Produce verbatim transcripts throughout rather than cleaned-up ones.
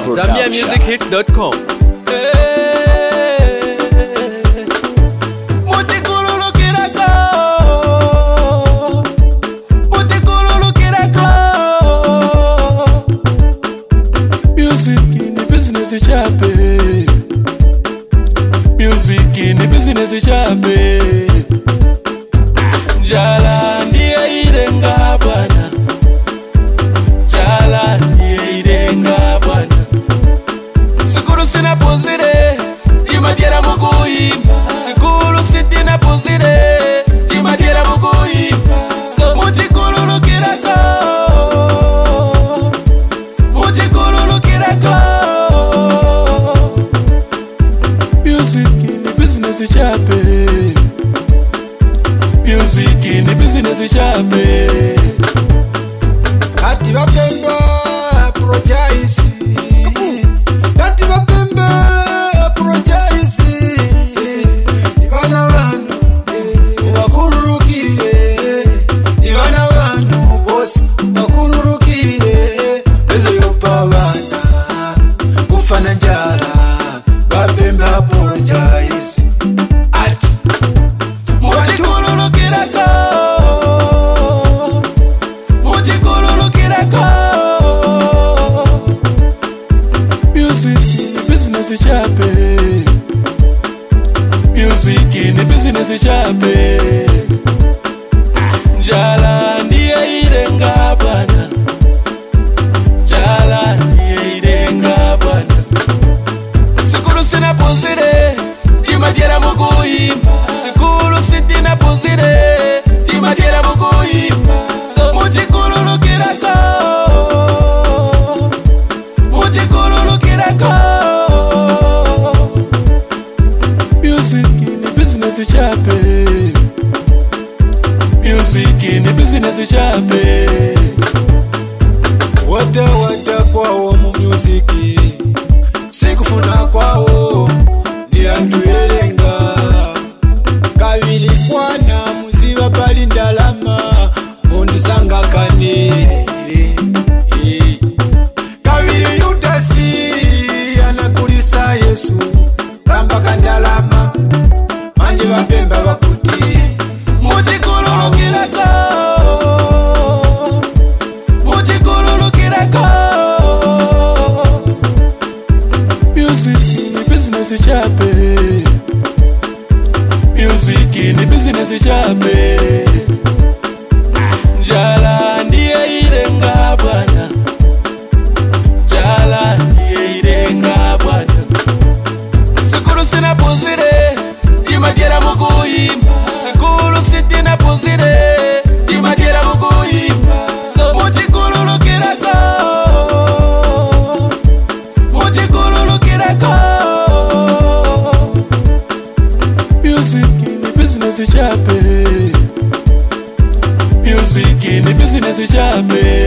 Zambia Music Hits dot com. Music ni business chape. Njala ndiye irenga bwana. Njala ndiye irenga bwana. Sikuru sina pozire, timadiera mukuimba. Sikuru sitina pozire, timadiera mukuimba. So mutikulu kirako, mutikulu kirako. Music ni business chape. Music ni business chape. Ati wapemba apologize. Ati wapemba apologize. Ivana wanu wakururukiye. Ivana wanu boss wakururukiye. Beze yopa wana kufana njala. Wapemba apologize. Ati mutikulu kirako. Mutikulu kirako. Music ni business chape. Music ni business chape. Njala ndiye irenga bwana. Njala ndiye irenga bwana. Sikuru sina pozire, timadiera mukuimba. Sikuru sitina pozire, timadiera mukuimba. So mutikulu kirako, mutikulu kirako. Music ni business chape. Music ni business chape. Wata wata kwao mu music. Sikufuna kwao ni anduelenga. Kavili kwana muziva pali ndalama. Mundu sanga kane. Kavili yutasi anakulisa Yesu. Kamba kandalama manje wapemba wakuti. Mutikulu kirako, mutikulu kirako. Music ni business chape. Music ni business chape. Njala ndiye irenga bwana. Njala ndiye irenga bwana. Sikuru sina pozire, timadiera mukuimba. Sikuru sitina pozire, timadiera mukuimba. So mutikulu kirako, mutikulu kirako. Music ni business chape. Music ni business chape.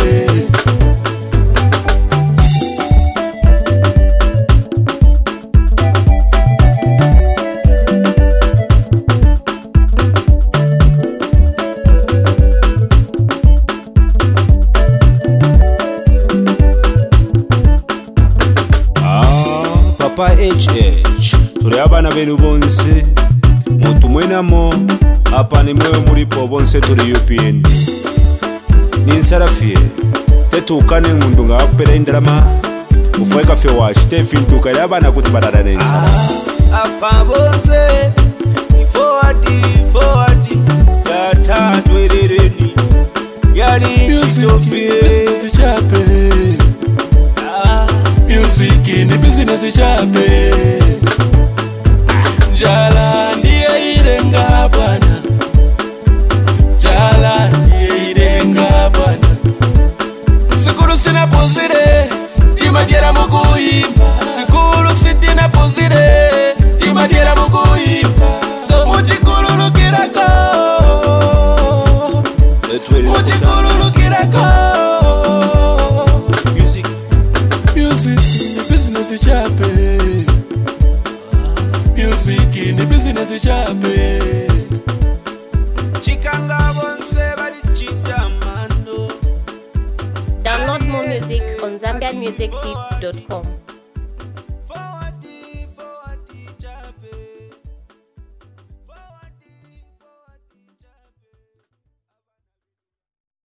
Papa H H turi abana benu bonse mutumwenamo apa ni mwewe muripo bonse turi U P N D ninsarafie tetukane ngundu nga apera indrama ufweka fe wash tefintuka ya abana kuti barara nensara Apa bonse ni forward forward ya tatu erereni yali chitofie. Business chape. Music ni business chape. Njala ndiye irenga bwana. Njala ndiye irenga bwana. Sikuru sina pozire, timadiera mukuimba. Sikuru sitina pozire, timadiera mukuimba. So mutikulu kirako, mutikulu kirako. Music, music ni business chape. Music ni business chape. Chikanga bonse bali chijamano. Download more music on Zambian Music Hits dot com.